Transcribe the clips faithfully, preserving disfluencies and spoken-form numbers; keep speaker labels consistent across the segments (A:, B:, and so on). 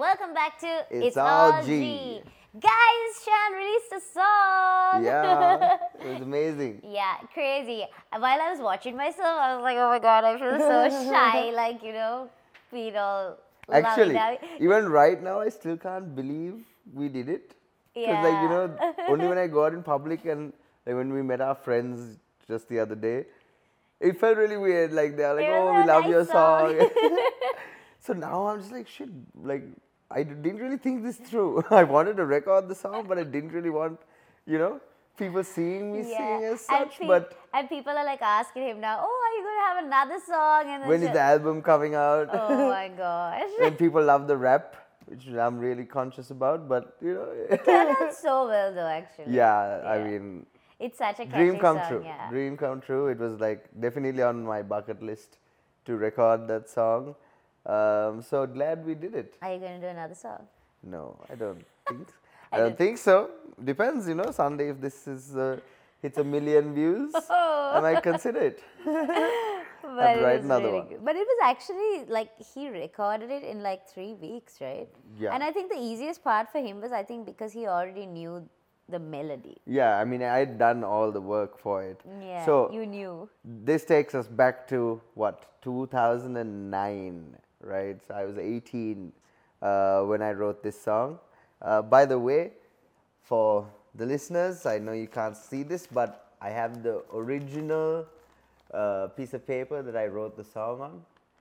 A: welcome back to
B: It's
A: It's,
B: All
A: All
B: G.
A: G. Guys, Shan released a song.
B: Yeah, it was amazing.
A: Yeah, crazy. While I was watching myself, I was like, oh my god, I feel so shy. Like, you know, feet all
B: Actually,
A: lovey-dovey.
B: even right now, I still can't believe we did it. Because, like, you
A: Yeah.
B: know, only when I go out in public and like when we met our friends just the other day, it felt really weird. Like, they're like,
A: It was
B: oh,
A: a
B: we love
A: nice
B: your
A: song.
B: song. So now I'm just like, shit, like, I didn't really think this through. I wanted to record the song, but I didn't really want, you know, people seeing me sing as
A: and,
B: such.
A: pe-
B: But
A: and people are like asking him now, oh, are you going to have another song? And then
B: when is
A: she-
B: the album coming out?
A: Oh my gosh.
B: And people love the rap, which I'm really conscious about, but you know.
A: Turned out so well though, actually.
B: yeah, I
A: Yeah.
B: mean,
A: It's such a catchy
B: dream come
A: song,
B: true.
A: yeah.
B: Dream come true. It was like definitely on my bucket list to record that song. Um, so glad we did it.
A: Are you going to do another song?
B: No, I don't think.
A: I
B: I don't
A: don't-
B: think so. Depends, you know. Sunday, if this is uh, hits a million views,
A: Oh.
B: I might consider it.
A: But
B: I'd
A: it
B: write
A: was
B: another
A: really
B: one.
A: good. But it was actually like he recorded it in like three weeks, right?
B: Yeah.
A: And I think the easiest part for him was I think because he already knew the melody.
B: Yeah, I mean, I had done all the work for it.
A: Yeah.
B: So
A: you knew.
B: this takes us back to what, two thousand nine, right? So I was eighteen uh, when I wrote this song. Uh, by the way, for the listeners, I know you can't see this, but I have the original uh, piece of paper that I wrote the song on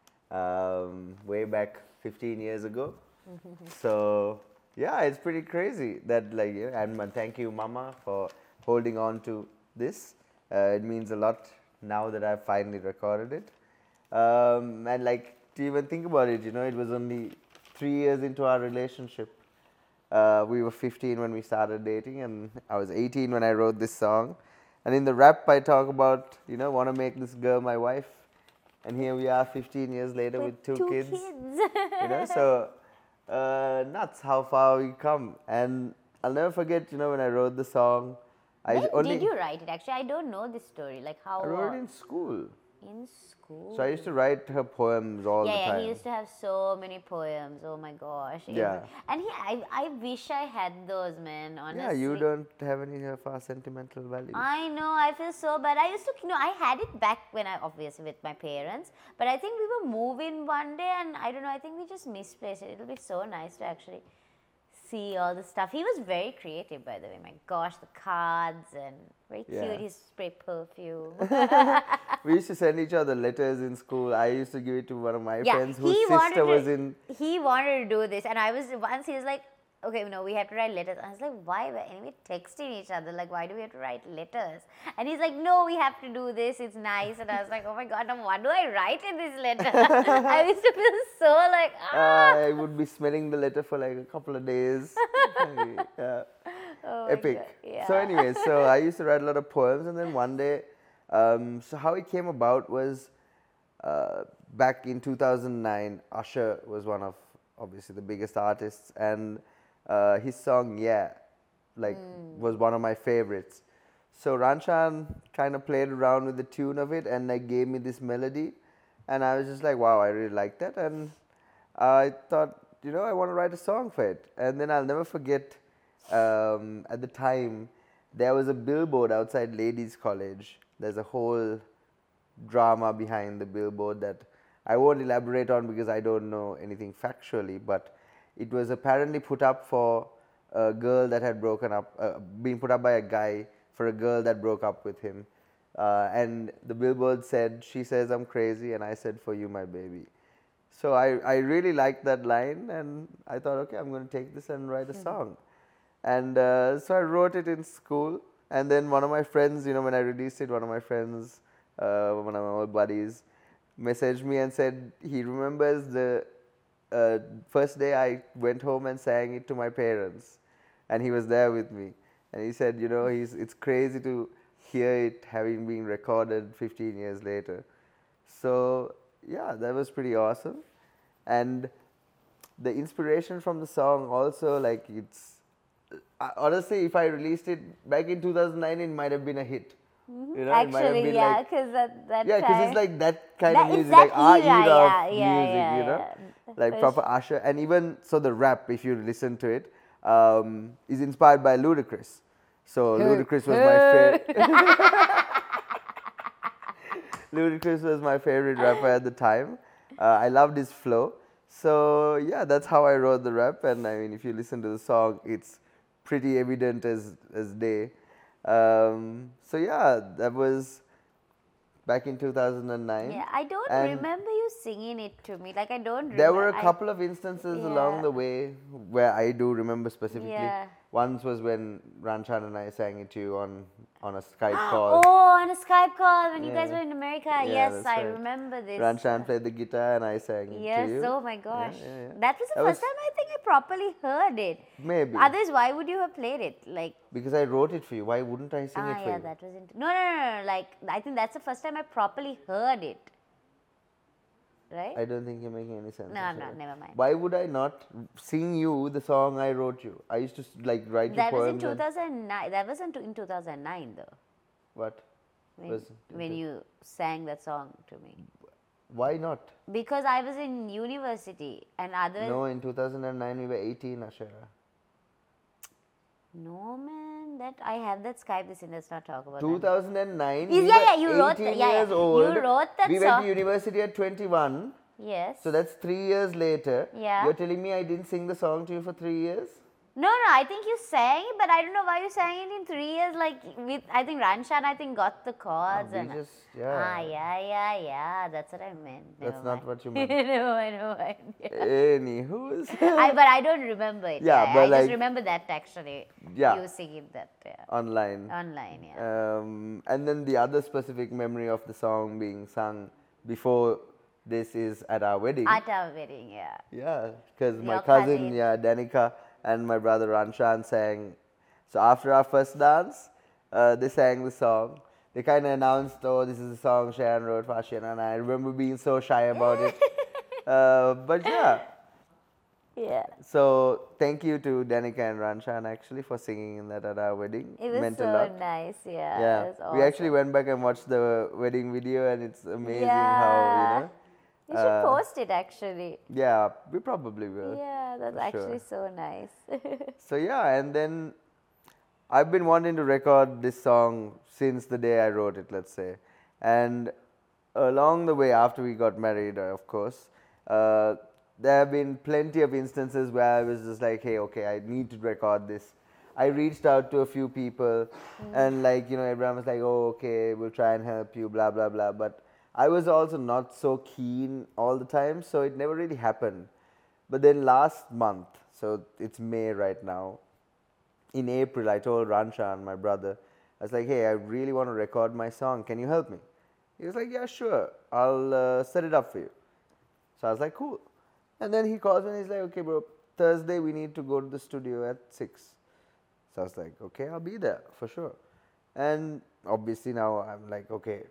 B: um, way back fifteen years ago. So yeah, it's pretty crazy that like, yeah, and uh, thank you, Mama, for holding on to this. Uh, it means a lot now that I've finally recorded it. Um, and like, to even think about it, you know, it was only three years into our relationship. Uh, we were fifteen when we started dating, and I was eighteen when I wrote this song. And in the rap, I talk about, you know, want to make this girl my wife. And here we are fifteen years later with, two, kids. You know, so uh, nuts how far we come. And I'll never forget, you know, when I wrote the song. I
A: When
B: only
A: did you write it? Actually, I don't know this story. Like how
B: I wrote
A: uh,
B: it in school.
A: in school.
B: So I used to write her poems all
A: yeah,
B: the
A: yeah,
B: time.
A: he used to have so many poems. Oh my gosh. It
B: Yeah.
A: was- And he, I, I wish I had those, man. Honestly.
B: Yeah, you don't have any of our sentimental values.
A: I know, I feel so bad. I used to, you know, I had it back when I, obviously with my parents, but I think we were moving one day and I don't know, I think we just misplaced it. It'll be so nice to actually see all the stuff. He was very creative, by the way. My gosh, the cards and very
B: Yeah.
A: cute. He spray perfume.
B: We used to send each other letters in school. I used to give it to one of my
A: yeah,
B: friends whose
A: he wanted
B: sister
A: to,
B: was in.
A: he wanted to do this, and I was once he was like, okay, no, we have to write letters. I was like, why? We're anyway texting each other. Like, why do we have to write letters? And he's like, no, we have to do this. It's nice. And I was like, oh my god, now what do I write in this letter? I used to feel so like, ah.
B: I would be smelling the letter for like a couple of days. yeah.
A: Oh my
B: Epic.
A: God, yeah.
B: So anyway, so I used to write a lot of poems, and then one day, um, so how it came about was uh, back in two thousand nine. Usher was one of obviously the biggest artists, and uh, his song "Yeah" like was one of my favorites. So Ranchan kind of played around with the tune of it and like gave me this melody, and I was just like, wow, I really like that, and I thought, you know, I want to write a song for it. And then I'll never forget, um, at the time, there was a billboard outside Ladies College. There's a whole drama behind the billboard that I won't elaborate on because I don't know anything factually, but it was apparently put up for a girl that had broken up, uh, being put up by a guy for a girl that broke up with him. Uh, and the billboard said, she says I'm crazy, and I said, for you, my baby. So I, I really liked that line, and I thought, okay, I'm going to take this and write a song. And uh, so I wrote it in school, and then one of my friends, you know, when I released it, one of my friends, uh, one of my old buddies, messaged me and said he remembers the uh, first day I went home and sang it to my parents, and he was there with me. And he said, you know, he's, it's crazy to hear it having been recorded fifteen years later. So yeah, that was pretty awesome. And the inspiration from the song also, like, it's uh, honestly, if I released it back in two thousand nine, it might have been a hit. You know, it might have
A: Actually,
B: been
A: yeah,
B: like,
A: because that, that
B: yeah, because
A: time.
B: it's like that kind
A: That-
B: of
A: it's
B: music, like
A: that
B: our
A: era,
B: era
A: yeah,
B: of
A: yeah,
B: music,
A: yeah,
B: you know,
A: yeah.
B: like
A: For
B: proper Usher, and even so the rap, if you listen to it, um, is inspired by Ludacris. So Ludacris was my favorite. Ludacris was my favorite rapper at the time. Uh, I loved his flow. So yeah, that's how I wrote the rap. And I mean, if you listen to the song, it's pretty evident as as day. Um, so yeah, that was back in two thousand nine.
A: Yeah, I don't
B: And
A: remember you singing it to me. Like, I don't remember.
B: there were a couple of instances
A: yeah.
B: along the way where I do remember specifically.
A: Yeah.
B: Once was when Ranchan and I sang it to you on on a Skype call.
A: Oh, on a Skype call when you guys
B: Yeah.
A: were in America.
B: Yeah,
A: Yes,
B: that's
A: I
B: right.
A: remember this.
B: Ranchan played the guitar and I sang it
A: Yes,
B: to you.
A: oh my gosh.
B: Yeah, yeah, yeah.
A: That was the
B: That
A: first
B: was-
A: time I think I properly heard it.
B: Maybe.
A: Otherwise, why would you have played it? Like,
B: Because I wrote it for you. Why wouldn't I sing
A: ah,
B: it for
A: yeah,
B: you?
A: that was int- no, no, no, no, no. Like, I think that's the first time I properly heard it. Right?
B: I don't think you're making any sense.
A: No,
B: I'm
A: no,
B: sorry.
A: never mind.
B: Why would I not sing you the song I wrote you? I used to like write
A: That
B: you
A: was in
B: poems. and-
A: two thousand nine. That wasn't in two thousand nine, though.
B: What?
A: When,
B: Was
A: when you sang that song to me.
B: Why not?
A: Because I was in university and other.
B: No, in two thousand nine we were eighteen, Ashara.
A: No, man. That I have that Skype. This let's not talk about
B: two
A: that.
B: thousand nine.
A: Is-
B: we
A: yeah,
B: were
A: yeah, you wrote the-
B: eighteen
A: yeah, yeah.
B: years
A: You
B: old.
A: wrote that
B: We went
A: song.
B: to university at twenty-one.
A: Yes.
B: So that's three years later.
A: Yeah.
B: You're telling me I didn't sing the song to you for three years?
A: No, no, I think you sang it, but I don't know why you sang it in three years. Like with, I think Ranshan, I think got the chords
B: we
A: and.
B: just, yeah.
A: Ah, yeah, yeah, yeah. That's what I meant.
B: That's
A: Never
B: not
A: mind.
B: what you meant.
A: no, I know. I,
B: Anywho.
A: I, but I don't remember it.
B: Yeah,
A: Yeah,
B: but
A: I
B: like-
A: just remember that actually.
B: Yeah.
A: You singing that yeah.
B: Online.
A: online. Yeah.
B: Um, and then the other specific memory of the song being sung before this is at our wedding.
A: At our wedding, yeah.
B: Yeah, because my
A: Your
B: cousin,
A: cousin.
B: yeah, Danica, and my brother Ranshan sang. So after our first dance, uh, they sang the song. They kind of announced, oh, this is the song Sharon wrote for Ashiana, and I remember being so shy about it. uh, but yeah,
A: Yeah.
B: so thank you to Danica and Ranshan actually for singing in that at our wedding.
A: It was
B: Meant
A: so
B: a lot.
A: nice. Yeah.
B: Yeah,
A: It was
B: we actually
A: awesome.
B: went back and watched the wedding video, and it's amazing
A: Yeah.
B: how you know.
A: You should
B: uh,
A: post it actually.
B: Yeah, we probably will.
A: Yeah, that's
B: for
A: actually
B: sure.
A: so nice.
B: So yeah, and then I've been wanting to record this song since the day I wrote it, let's say. And along the way, after we got married, uh, of course, uh, there have been plenty of instances where I was just like, hey, okay, I need to record this. I reached out to a few people, and like, you know, everyone was like, oh, okay, we'll try and help you, blah, blah, blah. But I was also not so keen all the time, so it never really happened. But then last month, so it's May right now, in April, I told Ranshan, my brother, I was like, hey, I really want to record my song. Can you help me? He was like, yeah, sure. I'll uh, set it up for you. So I was like, cool. And then he calls me and he's like, okay, bro, Thursday we need to go to the studio at six. So I was like, okay, I'll be there for sure. And obviously now I'm like, okay,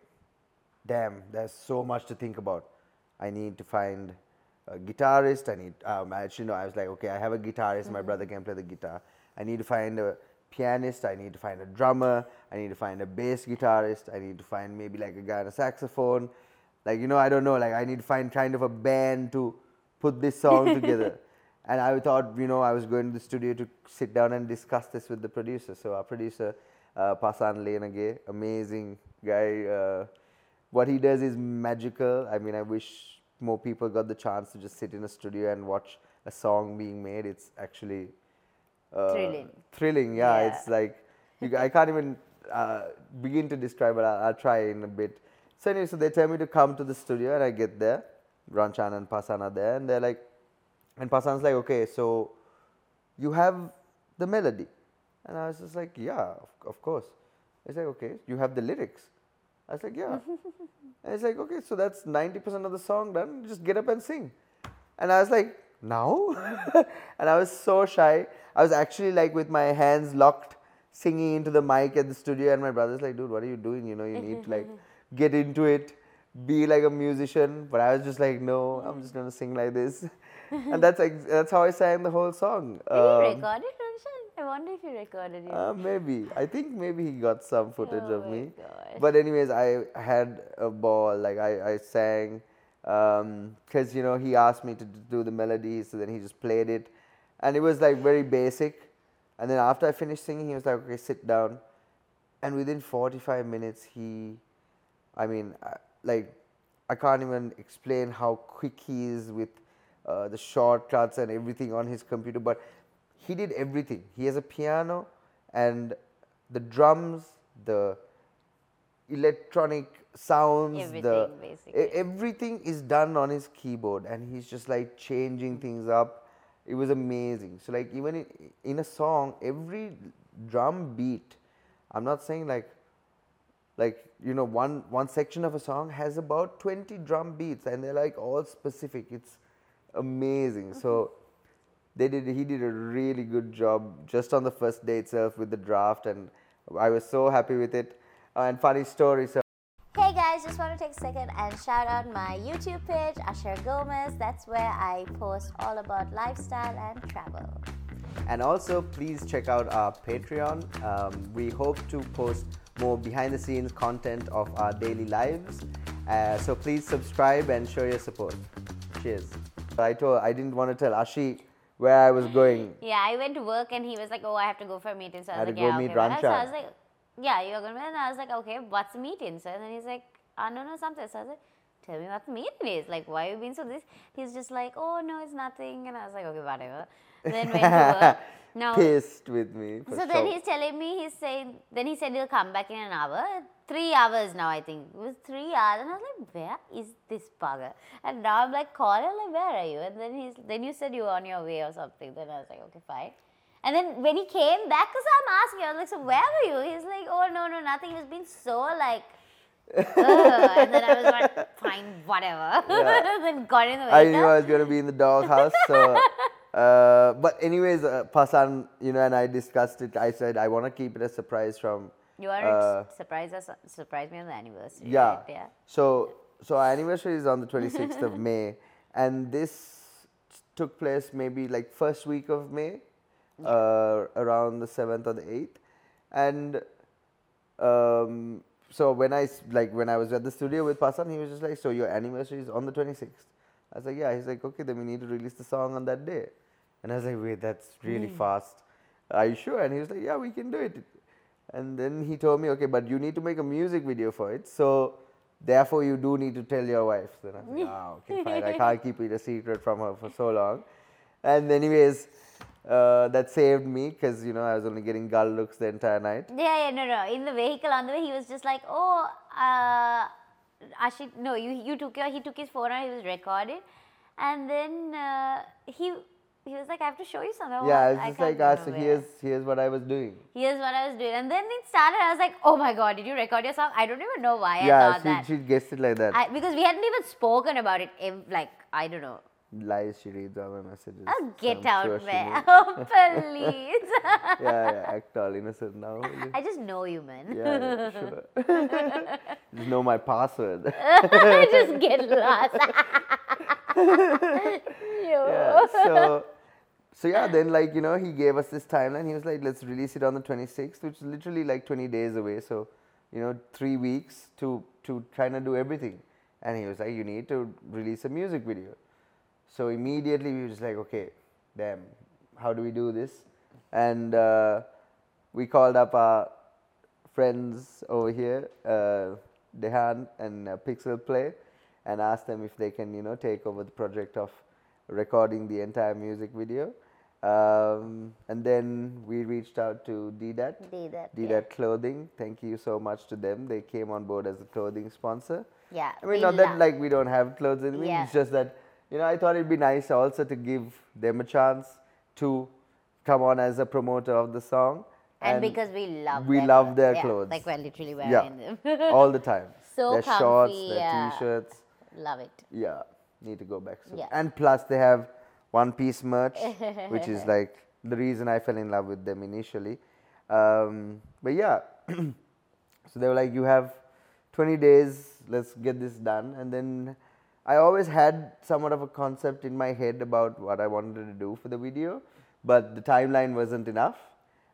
B: damn, there's so much to think about. I need to find a guitarist. I need, um, actually, no, I was like, okay, I have a guitarist. Mm-hmm. My brother can play the guitar. I need to find a pianist. I need to find a drummer. I need to find a bass guitarist. I need to find maybe like a guy on a saxophone. Like, you know, I don't know. Like, I need to find kind of a band to put this song together. And I thought, you know, I was going to the studio to sit down and discuss this with the producer. So our producer, uh, Pasan Lenage, amazing guy. Uh, what he does is magical. I mean, I wish more people got the chance to just sit in a studio and watch a song being made. It's actually uh,
A: Thrilling.
B: Thrilling, yeah.
A: Yeah.
B: It's like, you, I can't even uh, begin to describe it. I'll, I'll try in a bit. So anyway, so they tell me to come to the studio, and I get there. Ranchan and Pasan are there, and they're like, and Pasan's like, okay, so you have the melody. And I was just like, yeah, of, of course. It's like, okay, you have the lyrics. I was like, yeah. And it's like, okay, so that's ninety percent of the song done. Just get up and sing. And I was like, now? And I was so shy. I was actually like with my hands locked, singing into the mic at the studio. And my brother's like, dude, what are you doing? You know, you need to like get into it, be like a musician. But I was just like, no, I'm just going to sing like this. And that's ex- that's how I sang the whole song.
A: Did you
B: Um,
A: record it, Ranshan? I wonder if he recorded you.
B: Uh, maybe. I think maybe he got some footage
A: Oh
B: of
A: my
B: me.
A: gosh.
B: But anyways, I had a ball. Like I, I sang because you know he asked me to d- do the melody, so then he just played it, and it was like very basic. And then after I finished singing, he was like, "Okay, sit down." And within forty-five minutes, he, I mean, uh, like I can't even explain how quick he is with uh, the shortcuts and everything on his computer, but he did everything. He has a piano and the drums, the electronic sounds,
A: Everything,
B: the
A: basically.
B: e- everything is done on his keyboard, and he's just like changing things up. It was amazing. So like even in, in a song, every drum beat, I'm not saying like like you know one one section of a song has about twenty drum beats, and they're like all specific. It's amazing. So they did he did a really good job just on the first day itself with the draft, and I was so happy with it. Uh, and funny story, so
A: Hey guys, just want to take a second and shout out my YouTube page, Asher Gomez. That's where I post all about lifestyle and travel.
B: and also please check out our Patreon. Um, we hope to post more behind the scenes content of our daily lives. Uh, so please subscribe and show your support. Cheers. I told I didn't want to tell Ashi where I was going.
A: Yeah, I went to work and he was like, "Oh, I have to go for a meeting." So I was
B: Had to
A: like,
B: go
A: "Yeah,
B: meet
A: okay." Well, so I
B: Rancha.
A: was like, "Yeah, you're gonna." And I was like, "Okay, what's the meeting?" So and then he's like, "I don't know something." So I was like, "Tell me what the meeting is. Like, why are you being so this?" He's just like, "Oh no, it's nothing." And I was like, "Okay, whatever." Then went to work. Now,
B: Pissed with me. For
A: so then
B: sure.
A: he's telling me, he's saying, then he said he'll come back in an hour. Three hours now, I think. It was three hours. And I was like, where is this bugger? And now I'm like, calling, like, where are you? And then he's, then you said you were on your way or something. Then I was like, okay, fine. And then when he came back, because I'm asking, I was like, so where were you? He's like, oh, no, no, nothing. He was being so like, ugh. And then I was like, fine, whatever.
B: Yeah.
A: Then got in the
B: I
A: vehicle.
B: knew I was going to be in the doghouse. So, uh, but anyways, uh, Pasan, you know, and I discussed it. I said I want to keep it a surprise from.
A: You want
B: uh,
A: to surprise us, surprise me on the anniversary,
B: Yeah.
A: right? Yeah.
B: So, so our anniversary is on the twenty-sixth of May, and this took place maybe like first week of May, uh, around the seventh or the eighth, and um, so when I s- like when I was at the studio with Pasan, he was just like, "So your anniversary is on the twenty-sixth?" I was like, "Yeah." He's like, "Okay, then we need to release the song on that day," and I was like, "Wait, that's really fast. Are you sure?" And he was like, "Yeah, we can do it." And then he told me, "Okay, but you need to make a music video for it. So therefore, you do need to tell your wife." Then I was like, "Ah, okay, fine. I can't keep it a secret from her for so long." And anyways, uh, that saved me because you know I was only getting gull looks the entire night.
A: Yeah, yeah, no, no. In the vehicle on the way, he was just like, oh, uh, Ashit, no, you, you took your, he took his phone out, he was recording. And then uh, he, he was like, I have to show you something.
B: Yeah,
A: What?
B: it's
A: I
B: just
A: can't
B: like, ah, so
A: remember.
B: here's here's what I was doing.
A: Here's what I was doing. And then it started, I was like, oh my God, did you record your song? I don't even know why I
B: Yeah,
A: thought
B: she
A: that.
B: she guessed it like that.
A: I, because we hadn't even spoken about it, ev- like, I don't know.
B: Lies, she reads all my messages.
A: Oh,
B: so
A: get
B: I'm
A: out,
B: sure she
A: man.
B: knew.
A: Oh, please.
B: Yeah, yeah, act all innocent now. will you?
A: I just know you, man.
B: Yeah, yeah, sure. Just know my password.
A: Just get lost.
B: Yeah, so so yeah, then like you know he gave us this timeline. He was like, let's release it on the twenty-sixth, which is literally like twenty days away. So you know three weeks to to trying to do everything. And he was like, you need to release a music video. So immediately we were just like, okay, damn, how do we do this? And uh, we called up our friends over here, uh, Dehan and uh, Pixel Play, and asked them if they can, you know, take over the project of recording the entire music video. Um, and then we reached out to D D A T,
A: D D A T,
B: D D A T Clothing. Thank you so much to them. They came on board as a clothing sponsor.
A: Yeah.
B: I mean,
A: we
B: not that
A: love-
B: like we don't have clothes anymore.
A: Yeah.
B: It's just that you know I thought it'd be nice also to give them a chance to come on as a promoter of the song.
A: And, because we love
B: we
A: their
B: love
A: clothes.
B: their
A: Yeah,
B: clothes.
A: like we're literally wearing
B: Yeah,
A: them.
B: all the time.
A: So
B: their
A: comfy,
B: shorts, their
A: yeah.
B: t-shirts.
A: Love it.
B: Yeah, need to go back soon.
A: Yeah.
B: And plus they have one piece merch, which is like the reason I fell in love with them initially. Um, but yeah, so they were like, you have twenty days, let's get this done. And then I always had somewhat of a concept in my head about what I wanted to do for the video, but the timeline wasn't enough.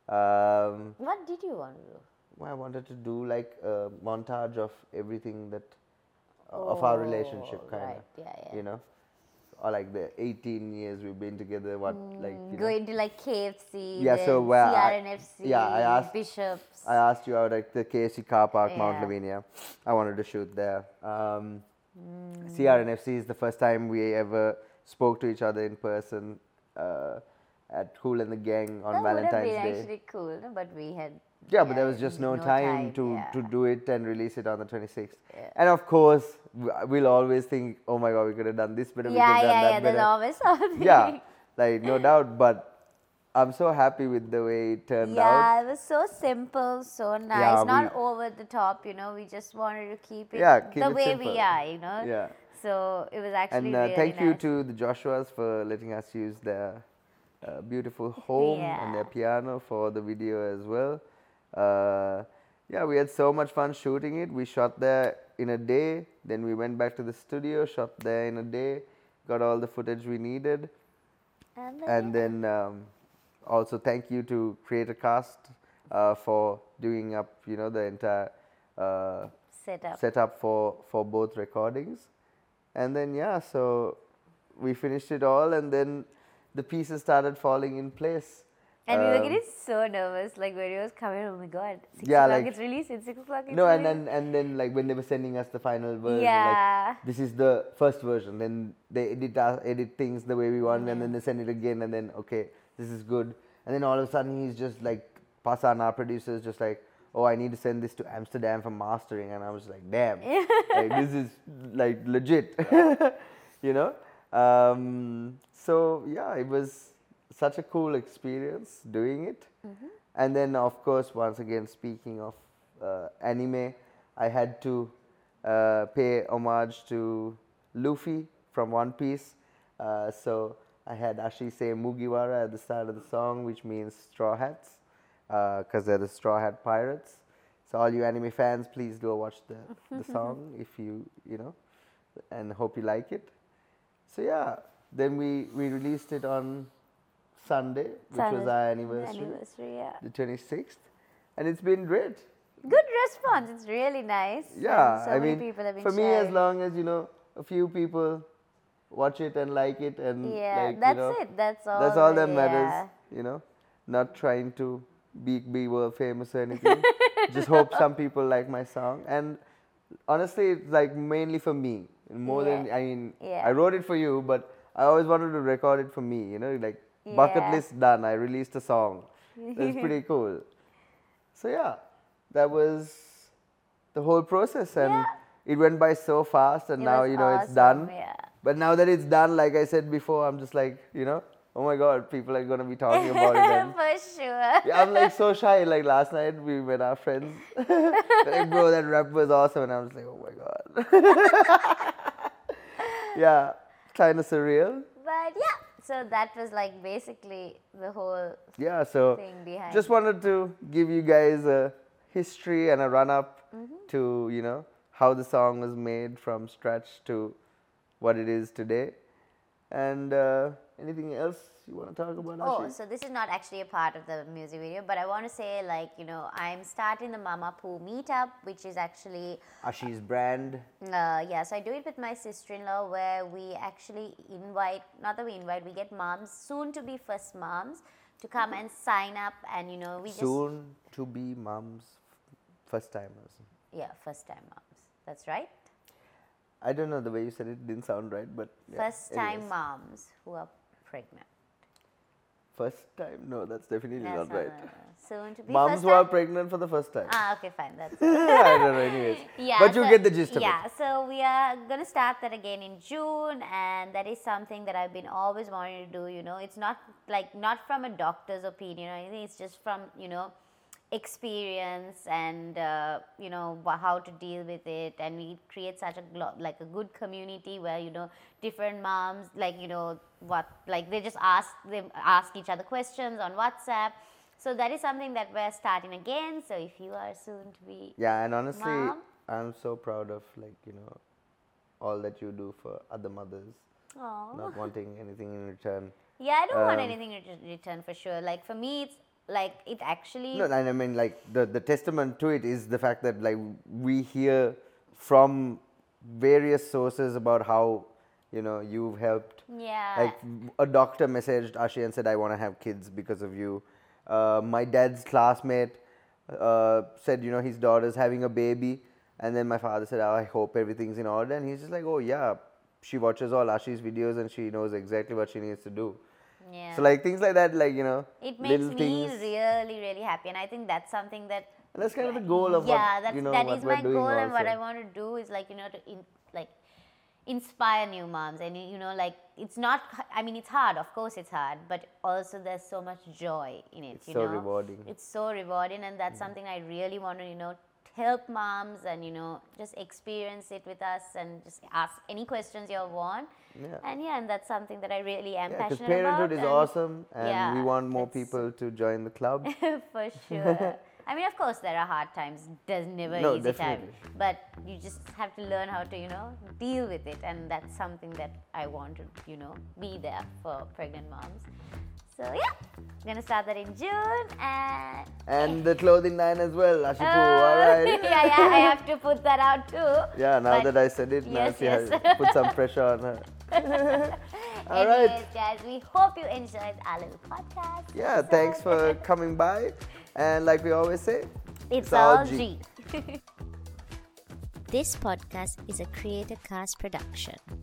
B: Um,
A: What did you want to do?
B: I wanted to do like a montage of everything that of our relationship,
A: Oh,
B: kind of,
A: right. Yeah, yeah.
B: you know, or like the eighteen years we've been together. What like you know.
A: Going to like K F C,
B: Yeah, so
A: then
B: where I-
A: C R N F C,
B: yeah, I asked-
A: Bishops.
B: I asked you out at the K F C car park, Mount
A: Yeah.
B: Lavinia. I wanted to shoot there. Um,
A: Mm.
B: C R N F C is the first time we ever spoke to each other in person uh, at Cool and the Gang on
A: that would have
B: Valentine's
A: been
B: Day.
A: actually cool, no? But we had.
B: Yeah, but there was just no, time, to,
A: yeah.
B: to do it and release it on the twenty-sixth.
A: Yeah.
B: And of course, w- we'll always think, oh my god, we could have done this better, we could
A: Yeah,
B: have done
A: yeah,
B: that
A: yeah. There's
B: better.
A: always something.
B: Yeah, like no doubt, but I'm so happy with the way it turned out.
A: Yeah, it was so simple, so nice.
B: Yeah,
A: Not
B: we-
A: over the top, you know. We just wanted to keep it
B: Yeah, keep
A: the
B: it
A: way
B: simple.
A: we are, you know.
B: Yeah.
A: So it was actually
B: And uh,
A: really
B: thank you
A: nice.
B: to the Joshuas for letting us use their uh, beautiful home and their
A: Yeah.
B: piano for the video as well. Uh, yeah, we had so much fun shooting it. We shot there in a day, then we went back to the studio, shot there in a day, got all the footage we needed.
A: And then,
B: And then um, also thank you to Creator Cast uh, for doing up, you know, the entire uh,
A: set up.
B: setup for for both recordings. And then yeah, so we finished it all, and then the pieces started falling in place.
A: And we were
B: Um,
A: getting so nervous, like when it was coming. Oh my god! Six
B: Yeah,
A: o'clock
B: like-
A: it's released. It's six o'clock. It's
B: No, and
A: released.
B: then and then like when they were sending us the final version,
A: Yeah.
B: like this is the first version. Then they edit uh, edit things the way we want, and then they send it again, and then okay, this is good. And then all of a sudden he's just like, Pasan, our producer, is just like, oh, I need to send this to Amsterdam for mastering, and I was like, damn, like this is like legit, you know. Um, so yeah, it was such a cool experience doing it. And then, of course, once again, speaking of uh, anime, I had to uh, pay homage to Luffy from One Piece. Uh, so I had Ashi say Mugiwara at the start of the song, which means straw hats, because they're the straw hat pirates. So all you anime fans, please go watch the, the song if you, you know, and hope you like it. So yeah, then we, we released it on Sunday, which was
A: Sunday,
B: our anniversary,
A: Anniversary, yeah.
B: the twenty-sixth, and it's been great.
A: Good response. It's really nice.
B: Yeah,
A: And so
B: I
A: many
B: mean,
A: people have been
B: for me, as
A: sharing.
B: long as you know a few people watch it and like it, and
A: Yeah,
B: like,
A: that's
B: you know,
A: it. That's all.
B: that's all that
A: yeah.
B: matters. You know, not trying to be be world famous or anything. Just hope some people like my song, and honestly, it's like mainly for me. More than
A: Yeah.
B: I mean,
A: Yeah.
B: I wrote it for you, but I always wanted to record it for me. You know, like bucket
A: Yeah.
B: list done. I released a song. That's pretty cool. So yeah, that was the whole process, and
A: Yeah.
B: it went by so fast, and
A: It
B: now
A: was
B: you know it's
A: awesome,
B: done.
A: Yeah.
B: But now that it's done, like I said before, I'm just like, you know, oh my god, people are gonna be talking about it. And
A: For sure.
B: yeah, I'm like so shy. Like last night, we met our friends. They're like, bro, that rap was awesome, and I was like, oh my god. Yeah, kind of surreal.
A: But yeah, so that was like basically the whole
B: Yeah, so
A: thing behind.
B: just wanted to give you guys a history and a run up
A: Mm-hmm.
B: to, you know, how the song was made from scratch to what it is today. And uh, anything else you want to talk about,
A: Oh,
B: Ashi?
A: so this is not actually a part of the music video, but I want to say, like, you know, I'm starting the Mama Poo meetup, which is actually,
B: Ashi's brand.
A: uh, yeah, so I do it with my sister-in-law, where we actually invite, not that we invite, we get moms, soon to be first moms, to come and sign up, and, you know, we just,
B: Soon to be moms, first timers.
A: yeah, first time moms. That's right.
B: I don't know, the way you said it didn't sound right, but yeah,
A: First time
B: anyways.
A: moms who are pregnant.
B: First time? No, that's definitely
A: That's
B: not right.
A: uh, soon to be
B: Moms
A: first
B: who are
A: time.
B: pregnant for the first time.
A: Ah, okay, fine. That's
B: I don't know, anyways.
A: Yeah,
B: But you
A: so-
B: get the gist of
A: yeah,
B: it.
A: so we are going to start that again in June, and that is something that I've been always wanting to do. You know, it's not like not from a doctor's opinion or anything, it's just from, you know, experience and uh, you know wha- how to deal with it, and we create such a glo- like a good community where, you know, different moms, like, you know, what, like they just ask they ask each other questions on WhatsApp. So that is something that we're starting again. So if you are soon to be
B: Yeah, and honestly,
A: Mom?
B: I'm so proud of, like, you know, all that you do for other mothers,
A: Aw.
B: not wanting anything in return.
A: Yeah, I don't want
B: Um,
A: anything in ret- return for sure. Like for me, it's like it actually.
B: No, and I mean, like the the testament to it is the fact that like we hear from various sources about how, you know, you've helped.
A: Yeah.
B: Like a doctor messaged Ashi and said, "I want to have kids because of you." Uh, my dad's classmate uh, said, you know, his daughter's having a baby, and then my father said, oh, "I hope everything's in order." And he's just like, "Oh yeah, she watches all Ashi's videos and she knows exactly what she needs to do."
A: Yeah.
B: So like things like that, like, you know,
A: it makes
B: little
A: me
B: things.
A: really, really happy, and I think that's something that.
B: And that's kind of the goal of
A: yeah,
B: what,
A: that's,
B: you know,
A: that
B: what
A: is
B: we're
A: my
B: doing
A: goal, and what
B: also.
A: I want to do is like, you know, to in, like inspire new moms, and you know, like it's not. I mean, it's hard. Of course, it's hard, but also there's so much joy in it.
B: It's
A: you
B: so
A: know?
B: rewarding.
A: It's so rewarding, and that's something I really want to, you know, help moms and, you know, just experience it with us and just ask any questions you want.
B: Yeah.
A: And yeah, and that's something that I really am
B: Yeah, because
A: passionate about.
B: parenthood is
A: and
B: awesome, and
A: yeah,
B: we want more
A: it's-
B: people to join the club.
A: For sure. I mean, of course, there are hard times. There's never
B: No,
A: easy
B: definitely.
A: time. But you just have to learn how to, you know, deal with it. And that's something that I want to, you know, be there for pregnant moms. So, yeah, I'm going to start that in June. And
B: And the clothing line as well, Ashipu,
A: Oh,
B: all right.
A: yeah, yeah, I have to put that out too.
B: Yeah, now
A: But
B: that I said it, now
A: yes,
B: she
A: yes.
B: has put some pressure on her. All right.
A: Anyways, guys, we hope you enjoyed our little podcast.
B: Yeah,
A: episode.
B: thanks for coming by. And like we always say,
A: It's,
B: it's all
A: all
B: G.
A: G. This podcast is a Creator Cast production.